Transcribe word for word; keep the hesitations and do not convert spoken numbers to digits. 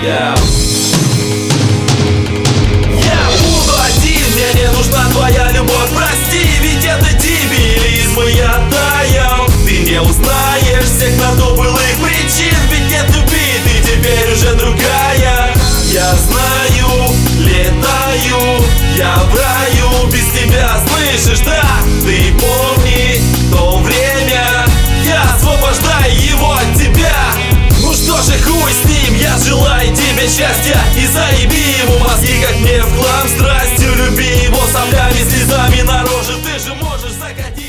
Yeah. Я буду один, мне не нужна твоя любовь. Прости, ведь это дебилизм, и я таял. Ты не узнаешь всех на то былых причин, ведь нет любви, ты теперь уже другая. Я знаю, летаю, я в раю без тебя, слышишь, да? Ты помни то время, я освобождаю его от тебя. Ну что же, хуй с ним, я желаю тебе счастья. И заеби ему мозги, как мне в хлам, страстью. Люби его соплями, слезами на роже, ты же можешь закатить.